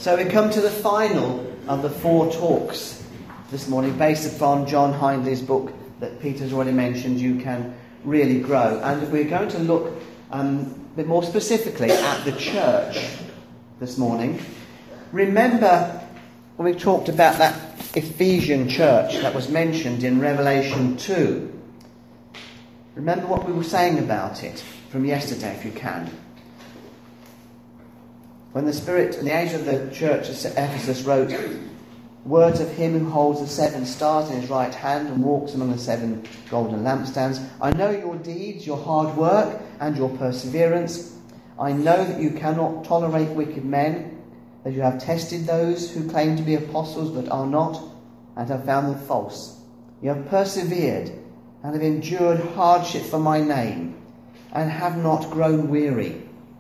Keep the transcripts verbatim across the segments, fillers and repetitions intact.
So we come to the final of the four talks this morning, based upon John Hindley's book that Peter's already mentioned, You Can Really Grow. And we're going to look um, a bit more specifically at the church this morning. Remember when we talked about that Ephesian church that was mentioned in Revelation two. Remember what we were saying about it from yesterday, if you can. When the Spirit and the angel of the church at Ephesus wrote, words of him who holds the seven stars in his right hand and walks among the seven golden lampstands. I know your deeds, your hard work, and your perseverance. I know that you cannot tolerate wicked men, that you have tested those who claim to be apostles but are not, and have found them false. You have persevered and have endured hardship for my name, and have not grown weary.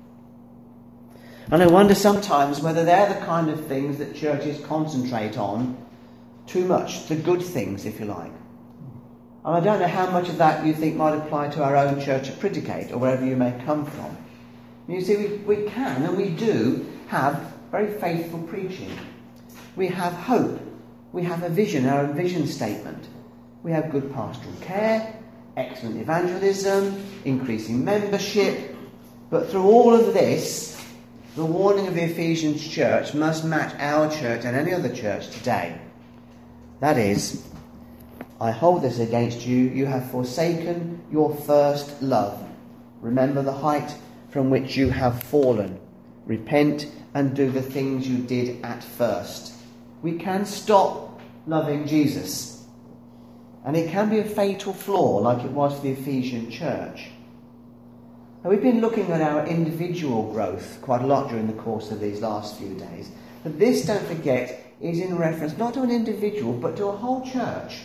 And I wonder sometimes whether they're the kind of things that churches concentrate on too much, the good things, if you like. And I don't know how much of that you think might apply to our own church at Priddigate, or wherever you may come from. You see, we, we can and we do have very faithful preaching. We have hope. We have a vision, our vision statement. We have good pastoral care, excellent evangelism, increasing membership. But through all of this, the warning of the Ephesians church must match our church and any other church today. That is, I hold this against you, you have forsaken your first love. Remember the height from which you have fallen. Repent and do the things you did at first. We can stop loving Jesus. And it can be a fatal flaw like it was for the Ephesian church. Now, we've been looking at our individual growth quite a lot during the course of these last few days. But this, don't forget, is in reference not to an individual but to a whole church.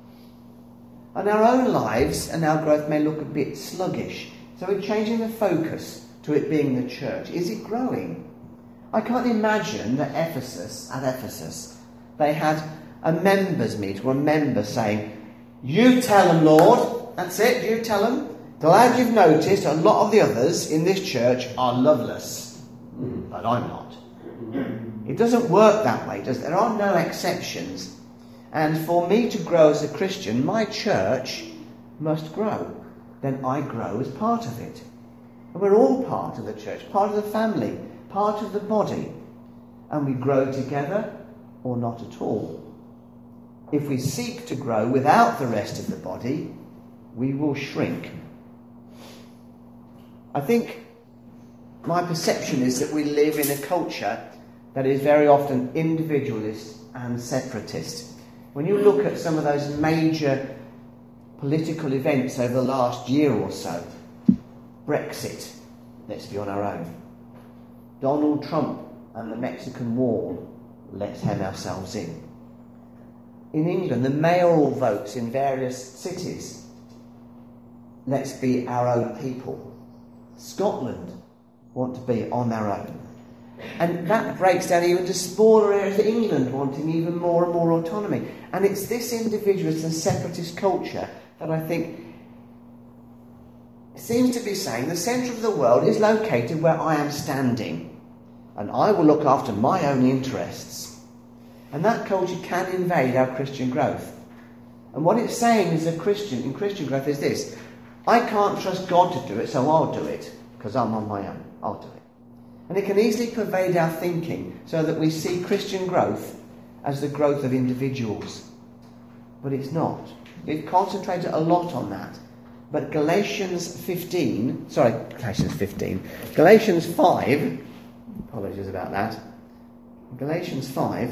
And our own lives and our growth may look a bit sluggish. So we're changing the focus to it being the church. Is it growing? I can't imagine that Ephesus, at Ephesus, they had a members' meet or a member saying, you tell them, Lord, that's it, you tell them. Glad you've noticed a lot of the others in this church are loveless, but I'm not. It doesn't work that way, does it? There are no exceptions. And for me to grow as a Christian, my church must grow. Then I grow as part of it. And we're all part of the church, part of the family, part of the body. And we grow together or not at all. If we seek to grow without the rest of the body, we will shrink. I think my perception is that we live in a culture that is very often individualist and separatist. When you look at some of those major political events over the last year or so, Brexit, let's be on our own. Donald Trump and the Mexican War, let's hem ourselves in. In England, the mayoral votes in various cities, let's be our own people. Scotland want to be on their own. And that breaks down even to smaller areas of England wanting even more and more autonomy. And it's this individualist and separatist culture that I think seems to be saying the centre of the world is located where I am standing. And I will look after my own interests. And that culture can invade our Christian growth. And what it's saying as a Christian in Christian growth is this: I can't trust God to do it, so I'll do it, because I'm on my own. I'll do it. And it can easily pervade our thinking so that we see Christian growth as the growth of individuals. But it's not. We've concentrated a lot on that. But Galatians fifteen, sorry, Galatians fifteen, Galatians five, apologies about that, Galatians five,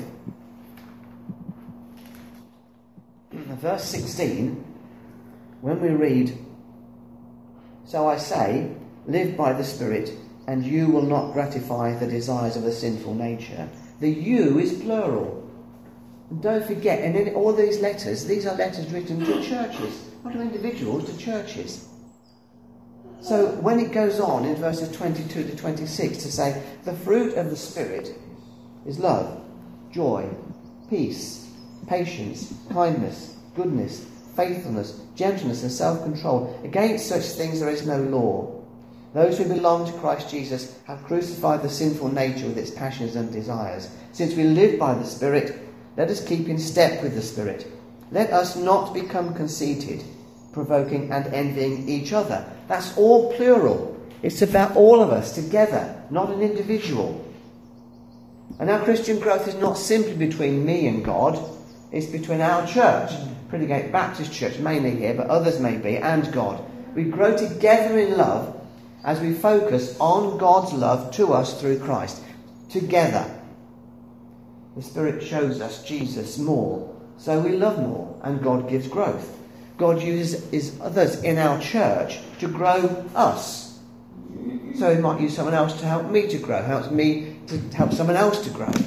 verse sixteen, when we read, so I say, live by the Spirit, and you will not gratify the desires of the sinful nature. The you is plural. And don't forget, and in all these letters, these are letters written to churches, not to individuals, to churches. So when it goes on in verses twenty-two to twenty-six to say, the fruit of the Spirit is love, joy, peace, patience, kindness, goodness, faithfulness, gentleness and self-control. Against such things there is no law. Those who belong to Christ Jesus have crucified the sinful nature with its passions and desires. Since we live by the Spirit, let us keep in step with the Spirit. Let us not become conceited, provoking and envying each other. That's all plural. It's about all of us together, not an individual. And our Christian growth is not simply between me and God. It's between our church, Priddigate Baptist Church, mainly here, but others may be, and God. We grow together in love as we focus on God's love to us through Christ. Together. The Spirit shows us Jesus more, so we love more, and God gives growth. God uses others in our church to grow us. So he might use someone else to help me to grow, helps me to help someone else to grow.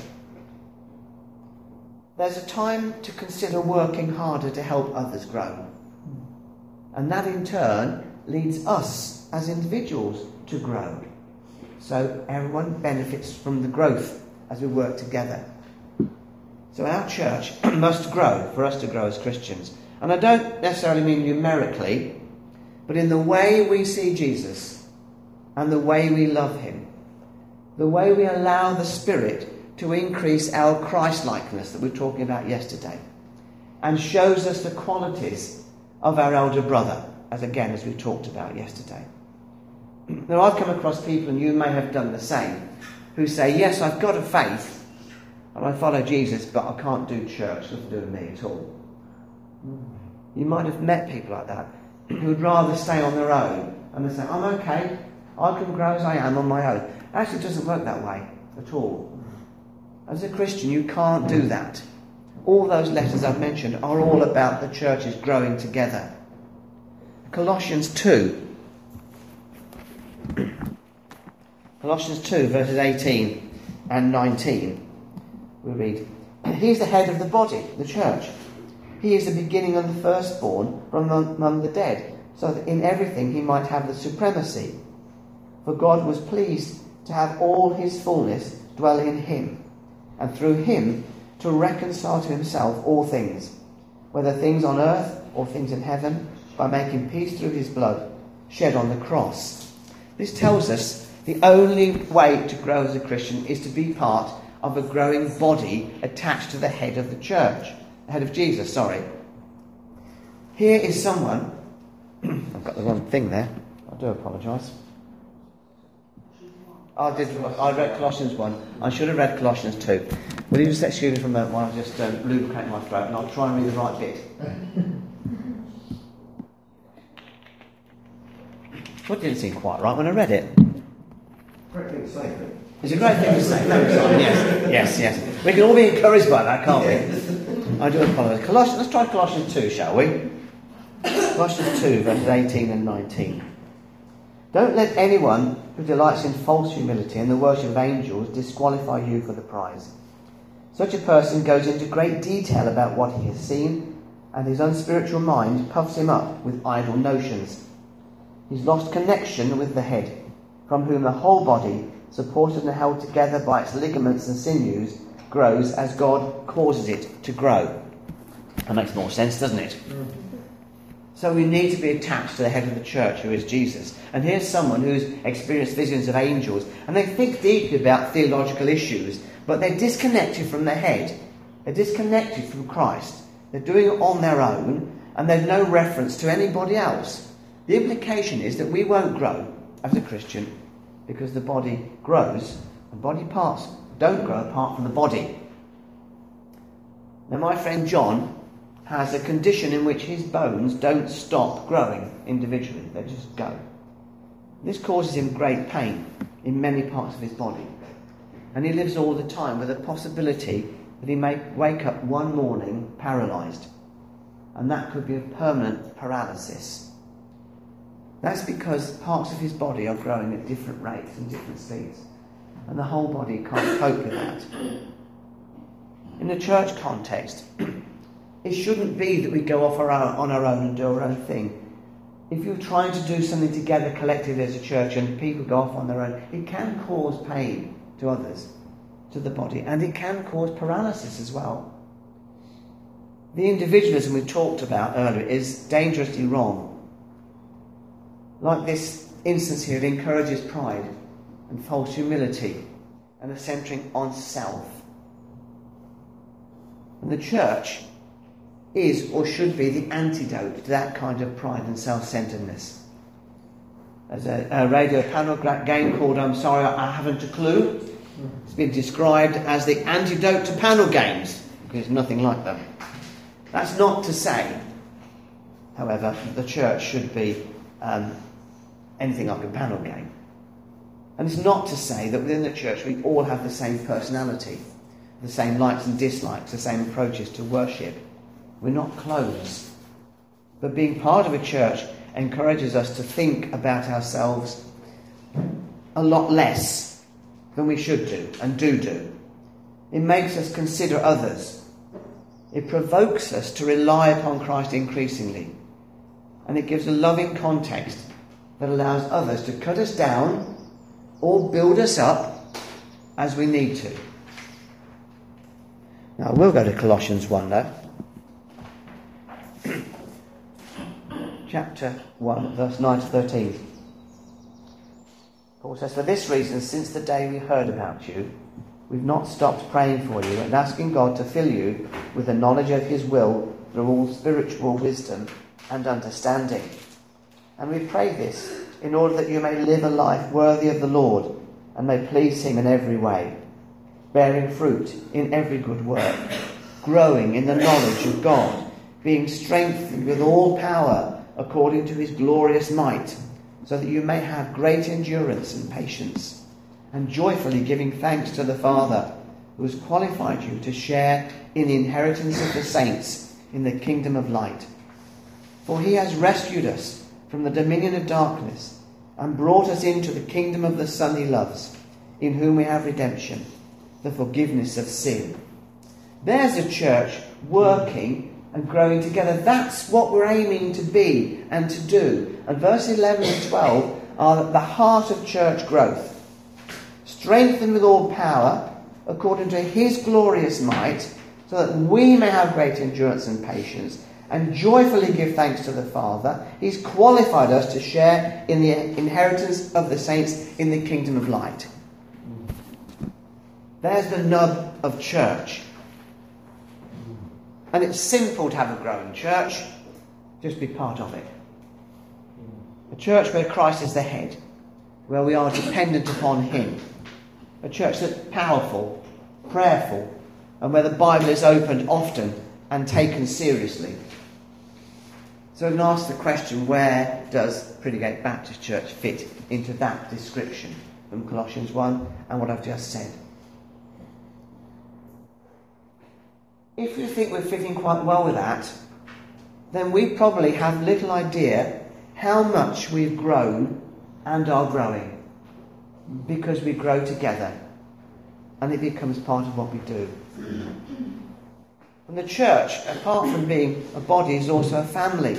There's a time to consider working harder to help others grow. And that in turn leads us as individuals to grow. So everyone benefits from the growth as we work together. So our church must grow for us to grow as Christians. And I don't necessarily mean numerically, but in the way we see Jesus and the way we love him, the way we allow the Spirit to increase our Christ-likeness that we were talking about yesterday, and shows us the qualities of our elder brother, as again as we talked about yesterday. Now I've come across people, and you may have done the same, who say, yes, I've got a faith, and I follow Jesus, but I can't do church, nothing to do with me at all. You might have met people like that, who'd rather stay on their own, and they say, I'm okay, I can grow as I am on my own. Actually, it doesn't work that way at all. As a Christian, you can't do that. All those letters I've mentioned are all about the churches growing together. Colossians two. Colossians two, verses eighteen and nineteen. We read, he is the head of the body, the church. He is the beginning and the firstborn from among the dead, so that in everything he might have the supremacy. For God was pleased to have all his fullness dwell in him, and through him to reconcile to himself all things, whether things on earth or things in heaven, by making peace through his blood shed on the cross. This tells us the only way to grow as a Christian is to be part of a growing body attached to the head of the church. The head of Jesus, sorry. Here is someone... I've got the wrong thing there. I do apologise. I did. I read Colossians one. I should have read Colossians two. Will you just excuse me for a moment while I just um, lubricate my throat, and I'll try and read the right bit. What didn't seem quite right when I read it? Great thing to say. It's a great thing to say. No, sorry. Yes, yes, yes. We can all be encouraged by that, can't we? I do apologise. Colossians. Let's try Colossians two, shall we? Colossians two, verses eighteen and nineteen. Don't let anyone who delights in false humility and the worship of angels disqualify you for the prize. Such a person goes into great detail about what he has seen, and his unspiritual mind puffs him up with idle notions. He's lost connection with the head, from whom the whole body, supported and held together by its ligaments and sinews, grows as God causes it to grow. That makes more sense, doesn't it? Mm. So we need to be attached to the head of the church, who is Jesus. And here's someone who's experienced visions of angels, and they think deeply about theological issues, but they're disconnected from the head. They're disconnected from Christ. They're doing it on their own, and they've no reference to anybody else. The implication is that we won't grow as a Christian because the body grows, and body parts don't grow apart from the body. Now, my friend John has a condition in which his bones don't stop growing individually. They just go. This causes him great pain in many parts of his body. And he lives all the time with the possibility that he may wake up one morning paralysed. And that could be a permanent paralysis. That's because parts of his body are growing at different rates and different speeds. And the whole body can't cope with that. In a church context, it shouldn't be that we go off our own, on our own and do our own thing. If you're trying to do something together collectively as a church and people go off on their own, it can cause pain to others, to the body, and it can cause paralysis as well. The individualism we talked about earlier is dangerously wrong. Like this instance here, it encourages pride and false humility and a centering on self. And the church is or should be the antidote to that kind of pride and self-centeredness. There's a, a radio panel game called I'm Sorry I Haven't a Clue. It's been described as the antidote to panel games, because it's nothing like them. That's not to say, however, that the church should be um, anything like a panel game. And it's not to say that within the church we all have the same personality, the same likes and dislikes, the same approaches to worship. We're not clones. But being part of a church encourages us to think about ourselves a lot less than we should do and do do. It makes us consider others. It provokes us to rely upon Christ increasingly. And it gives a loving context that allows others to cut us down or build us up as we need to. Now, we'll go to Colossians one though. Chapter one, verse nine to thirteen. Paul says, "For this reason, since the day we heard about you, we've not stopped praying for you and asking God to fill you with the knowledge of his will through all spiritual wisdom and understanding. And we pray this in order that you may live a life worthy of the Lord and may please him in every way, bearing fruit in every good work, growing in the knowledge of God, being strengthened with all power according to his glorious might, so that you may have great endurance and patience, and joyfully giving thanks to the Father, who has qualified you to share in the inheritance of the saints in the kingdom of light. For he has rescued us from the dominion of darkness and brought us into the kingdom of the Son he loves, in whom we have redemption, the forgiveness of sin." There's a church working and growing together. That's what we're aiming to be and to do. And verses eleven and twelve are at the heart of church growth. Strengthened with all power according to his glorious might, so that we may have great endurance and patience, and joyfully give thanks to the Father. He's qualified us to share in the inheritance of the saints in the kingdom of light. There's the nub of church. And it's simple to have a growing church. Just be part of it. A church where Christ is the head, where we are dependent upon him. A church that's powerful, prayerful, and where the Bible is opened often and taken seriously. So we can ask the question, where does Priddigate Baptist Church fit into that description from Colossians one and what I've just said? If you think we're fitting quite well with that, then we probably have little idea how much we've grown and are growing, because we grow together and it becomes part of what we do. And the church, apart from being a body, is also a family.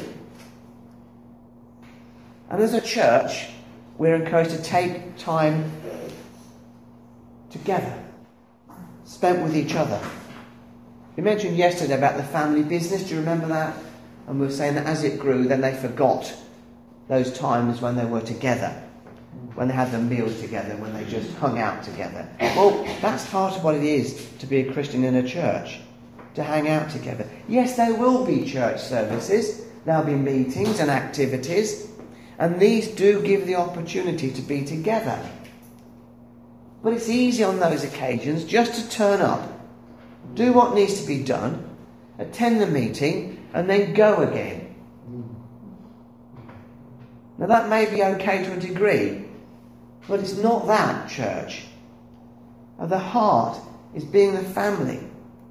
And as a church, we're encouraged to take time together, spent with each other. We mentioned yesterday about the family business. Do you remember that? And we were saying that as it grew, then they forgot those times when they were together, when they had their meals together, when they just hung out together. Well, that's part of what it is to be a Christian in a church, to hang out together. Yes, there will be church services. There'll be meetings and activities. And these do give the opportunity to be together. But it's easy on those occasions just to turn up, do what needs to be done, attend the meeting, and then go again. Now that may be okay to a degree, but it's not that, church. At the heart is being the family.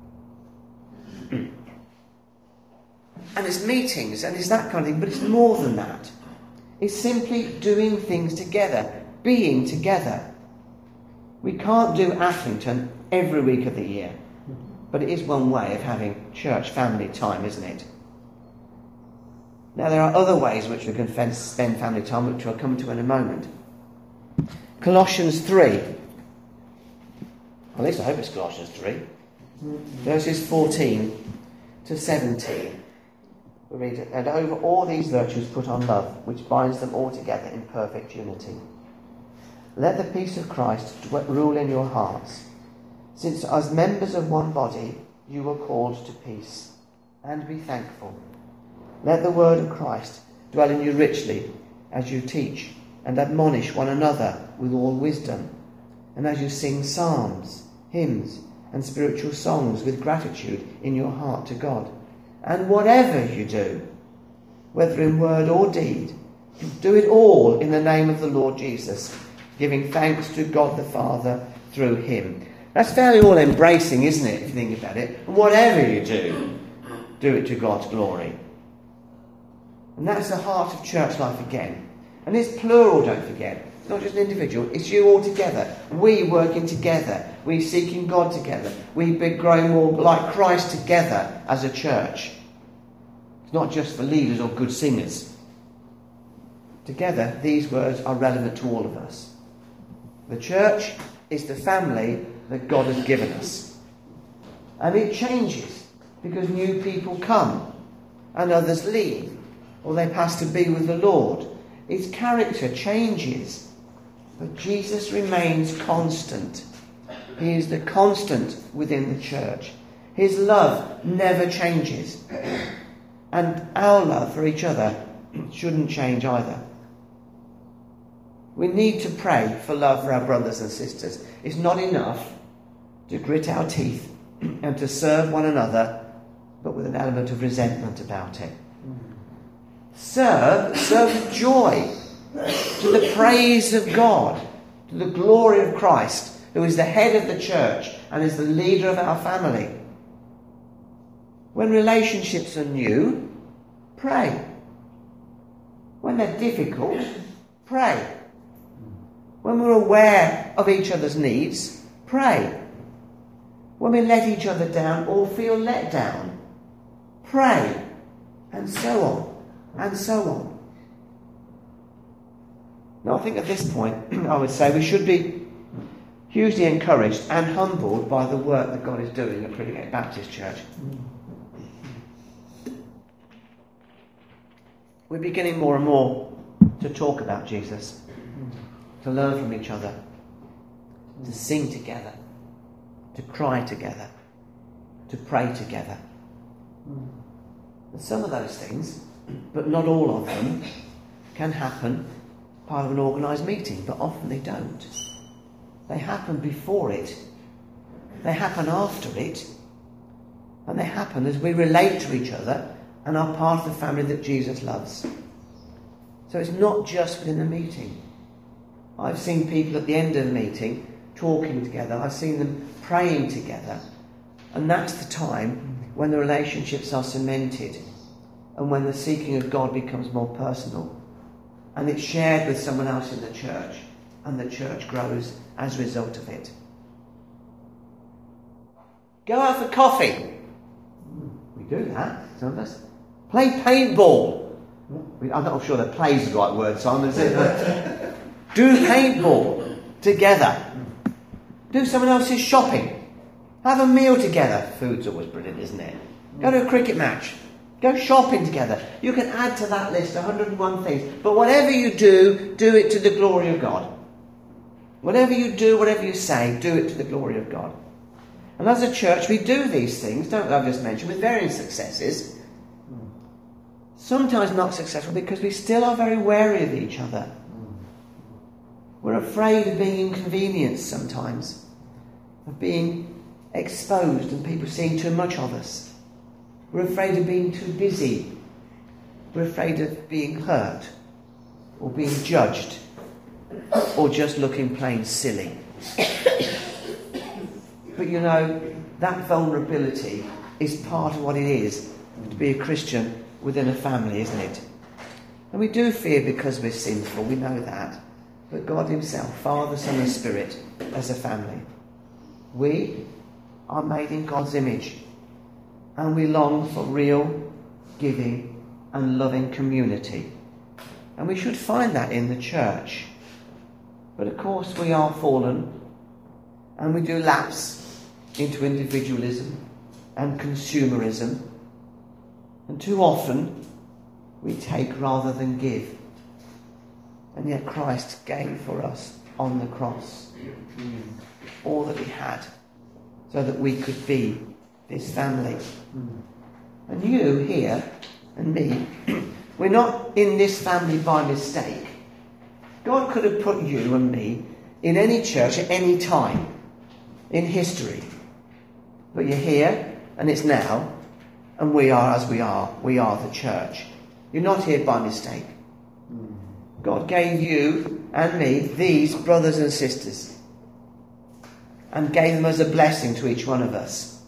And it's meetings, and it's that kind of thing, but it's more than that. It's simply doing things together, being together. We can't do Athlington every week of the year. But it is one way of having church family time, isn't it? Now, there are other ways in which we can spend family time, which I'll come to in a moment. Colossians three. At least I hope it's Colossians three. Verses fourteen to seventeen. We read it, and over all these virtues put on love, which binds them all together in perfect unity. Let the peace of Christ rule in your hearts, since as members of one body you were called to peace, and be thankful. Let the word of Christ dwell in you richly as you teach and admonish one another with all wisdom, and as you sing psalms, hymns, and spiritual songs with gratitude in your heart to God. And whatever you do, whether in word or deed, do it all in the name of the Lord Jesus, giving thanks to God the Father through him. That's fairly all-embracing, isn't it, if you think about it? And whatever you do, do it to God's glory. And that's the heart of church life again. And it's plural, don't forget. It's not just an individual, it's you all together. We working together. We seeking God together. We be growing more like Christ together as a church. It's not just for leaders or good singers. Together, these words are relevant to all of us. The church is the family that God has given us. And it changes because new people come and others leave, or they pass to be with the Lord. Its character changes, but Jesus remains constant. He is the constant within the church. His love never changes. And our love for each other shouldn't change either. We need to pray for love for our brothers and sisters. It's not enough to grit our teeth and to serve one another, but with an element of resentment about it. Serve, serve with joy, to the praise of God, to the glory of Christ, who is the head of the church and is the leader of our family. When relationships are new, pray. When they're difficult, pray. When we're aware of each other's needs, pray. When we let each other down or feel let down, pray. And so on, and so on. Now, I think at this point, I would say we should be hugely encouraged and humbled by the work that God is doing at Prittigate Baptist Church. We're beginning more and more to talk about Jesus, to learn from each other, to sing together, to cry together, to pray together. And some of those things, but not all of them, can happen part of an organised meeting, but often they don't. They happen before it, they happen after it, and they happen as we relate to each other and are part of the family that Jesus loves. So it's not just within a meeting. I've seen people at the end of the meeting talking together. I've seen them praying together. And that's the time when the relationships are cemented and when the seeking of God becomes more personal. And it's shared with someone else in the church. And the church grows as a result of it. Go out for coffee. We do that, some of us. Play paintball. I'm not sure that play is the right word, Simon, is it? But do paintball together. Do someone else's shopping. Have a meal together. Food's always brilliant, isn't it? Go to a cricket match. Go shopping together. You can add to that list one hundred and one things. But whatever you do, do it to the glory of God. Whatever you do, whatever you say, do it to the glory of God. And as a church, we do these things, don't we? I've just mentioned, with varying successes. Sometimes not successful because we still are very wary of each other. We're afraid of being inconvenienced sometimes, of being exposed and people seeing too much of us. We're afraid of being too busy. We're afraid of being hurt or being judged or just looking plain silly. But you know, that vulnerability is part of what it is to be a Christian within a family, isn't it? And we do fear because we're sinful, we know that. But God himself, Father, Son and Spirit, as a family. We are made in God's image. And we long for real, giving and loving community. And we should find that in the church. But of course we are fallen. And we do lapse into individualism and consumerism. And too often we take rather than give. And yet Christ gave for us on the cross all that he had so that we could be this family. And you here and me, we're not in this family by mistake. God could have put you and me in any church at any time in history. But you're here and it's now, and we are as we are. We are the church. You're not here by mistake. God gave you and me these brothers and sisters and gave them as a blessing to each one of us.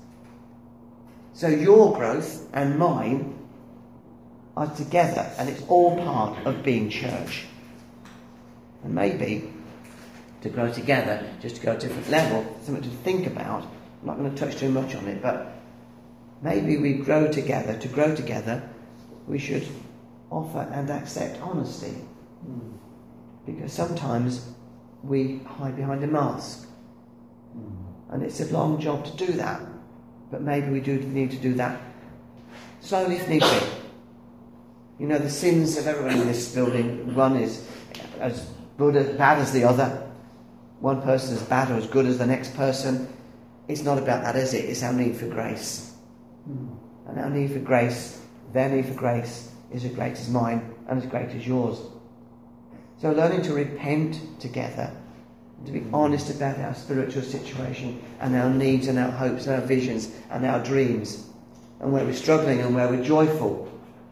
So your growth and mine are together, and it's all part of being church. And maybe to grow together, just to go to a different level, something to think about. I'm not going to touch too much on it, but maybe we grow together. To grow together, we should offer and accept honesty. Mm. Because sometimes we hide behind a mask. Mm. And it's a long job to do that. But maybe we do need to do that slowly if need be. You know, the sins of everyone in this building, one is as good as bad as the other. One person is bad or as good as the next person. It's not about that, is it? It's our need for grace. Mm. And our need for grace, their need for grace, is as great as mine and as great as yours. So learning to repent together, to be honest about our spiritual situation and our needs and our hopes and our visions and our dreams, and where we're struggling and where we're joyful,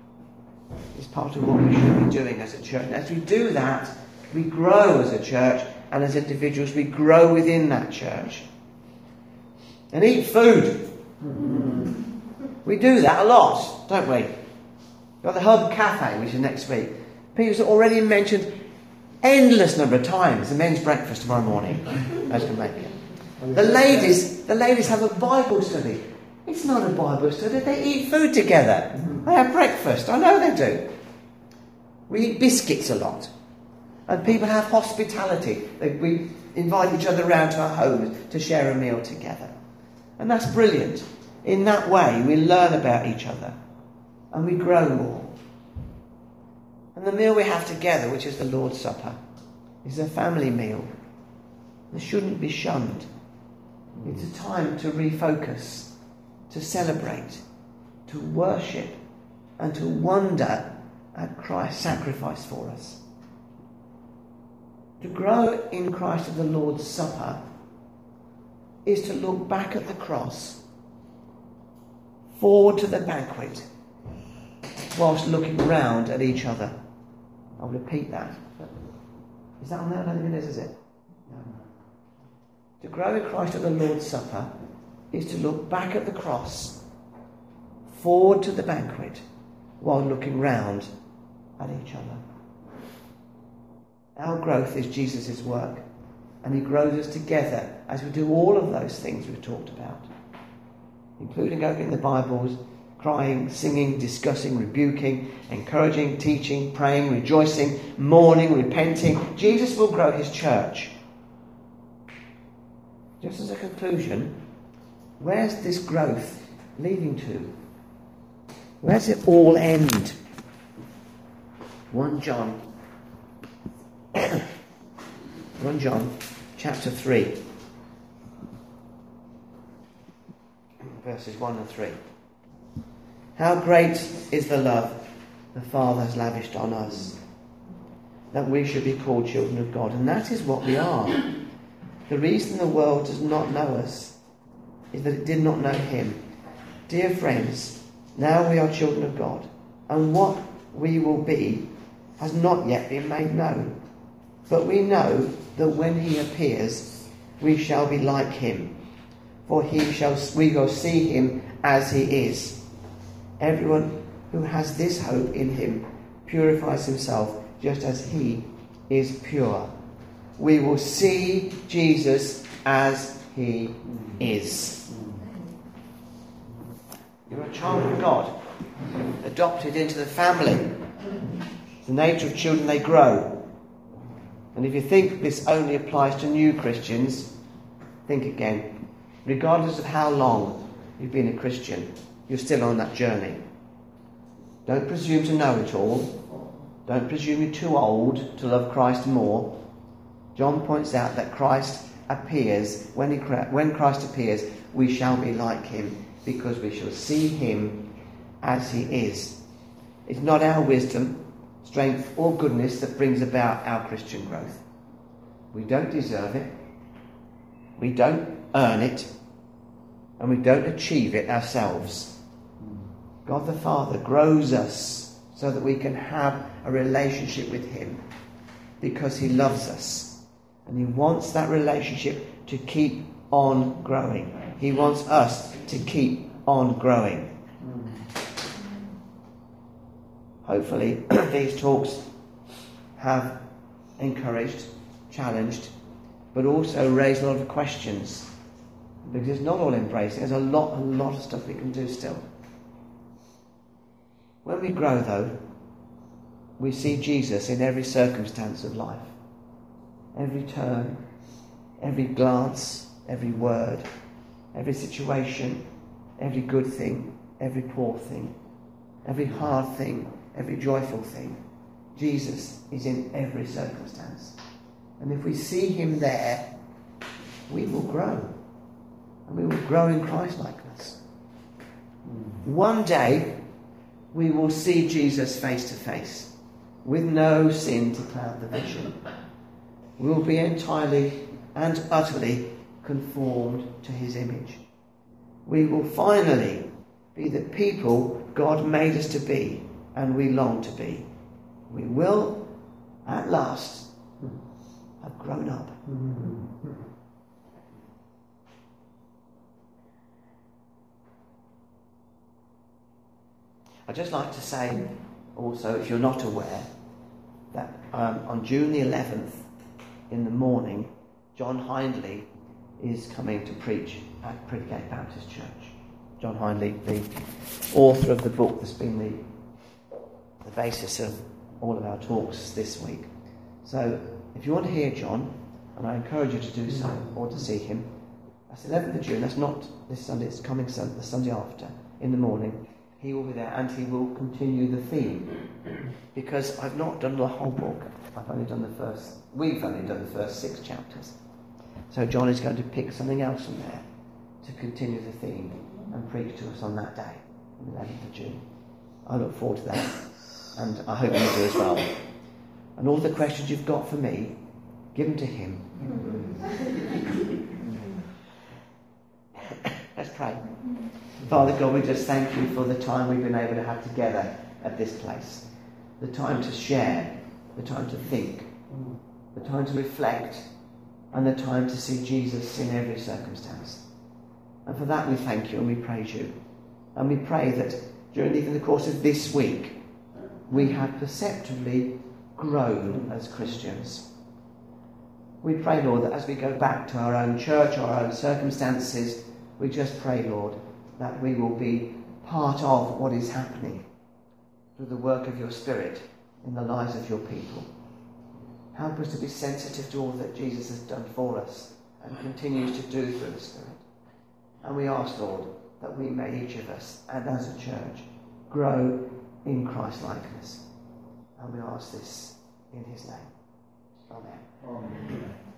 is part of what we should be doing as a church. And as we do that, we grow as a church, and as individuals we grow within that church. And eat food. We do that a lot, don't we? Got the Hub Cafe, which is next week. Peter's already mentioned endless number of times the men's breakfast tomorrow morning. As can make it. The ladies, the ladies have a Bible study. It's not a Bible study. They eat food together. They have breakfast. I know they do. We eat biscuits a lot, and people have hospitality. They, we invite each other around to our homes to share a meal together, and that's brilliant. In that way, we learn about each other. And we grow more. And the meal we have together, which is the Lord's Supper, is a family meal. It shouldn't be shunned. It's a time to refocus, to celebrate, to worship, and to wonder at Christ's sacrifice for us. To grow in Christ at the Lord's Supper is to look back at the cross, forward to the banquet, whilst looking round at each other. I'll repeat that. Is that on there? I don't think it is, is it? No. To grow in Christ at the Lord's Supper is to look back at the cross, forward to the banquet, while looking round at each other. Our growth is Jesus' work, and he grows us together as we do all of those things we've talked about, including opening the Bibles, crying, singing, discussing, rebuking, encouraging, teaching, praying, rejoicing, mourning, repenting. Jesus will grow his church. Just as a conclusion, where's this growth leading to? Where does it all end? First John First John chapter three, verses one and three. How great is the love the Father has lavished on us, that we should be called children of God. And that is what we are. The reason the world does not know us is that it did not know him. Dear friends, now we are children of God, and what we will be has not yet been made known. But we know that when he appears, we shall be like him, for he shall we will see him as he is. Everyone who has this hope in him purifies himself just as he is pure. We will see Jesus as he is. You're a child of God, adopted into the family. The nature of children, they grow. And if you think this only applies to new Christians, think again. Regardless of how long you've been a Christian, you're still on that journey. Don't presume to know it all. Don't presume you're too old to love Christ more. John points out that Christ appears, when, he, when Christ appears, we shall be like him, because we shall see him as he is. It's not our wisdom, strength or goodness that brings about our Christian growth. We don't deserve it. We don't earn it. And we don't achieve it ourselves. God the Father grows us so that we can have a relationship with him, because he loves us. And he wants that relationship to keep on growing. He wants us to keep on growing. Hopefully these talks have encouraged, challenged, but also raised a lot of questions. Because it's not all embracing. There's a lot, a lot of stuff we can do still. When we grow, though, we see Jesus in every circumstance of life. Every turn, every glance, every word, every situation, every good thing, every poor thing, every hard thing, every joyful thing. Jesus is in every circumstance. And if we see him there, we will grow. And we will grow in Christ-likeness. One day, we will see Jesus face to face, with no sin to cloud the vision. We will be entirely and utterly conformed to his image. We will finally be the people God made us to be, and we long to be. We will, at last, have grown up. I'd just like to say also, if you're not aware, that um, on June the eleventh, in the morning, John Hindley is coming to preach at Pridgate Baptist Church. John Hindley, the author of the book that's been the, the basis of all of our talks this week. So, if you want to hear John, and I encourage you to do so, or to see him, that's the eleventh of June, that's not this Sunday, it's coming Sunday, the Sunday after, in the morning. He will be there, and he will continue the theme. Because I've not done the whole book. I've only done the first, we've only done the first six chapters. So John is going to pick something else from there to continue the theme and preach to us on that day, the eleventh of June. I look forward to that, and I hope you do as well. And all the questions you've got for me, give them to him. Let's pray. Father God, we just thank you for the time we've been able to have together at this place. The time to share, the time to think, the time to reflect, and the time to see Jesus in every circumstance. And for that we thank you and we praise you. And we pray that during even the course of this week, we have perceptibly grown as Christians. We pray, Lord, that as we go back to our own church, our own circumstances, we just pray, Lord, that we will be part of what is happening through the work of your Spirit in the lives of your people. Help us to be sensitive to all that Jesus has done for us and continues to do through the Spirit. And we ask, Lord, that we may, each of us, and as a church, grow in Christ-likeness. And we ask this in his name. Amen. Amen.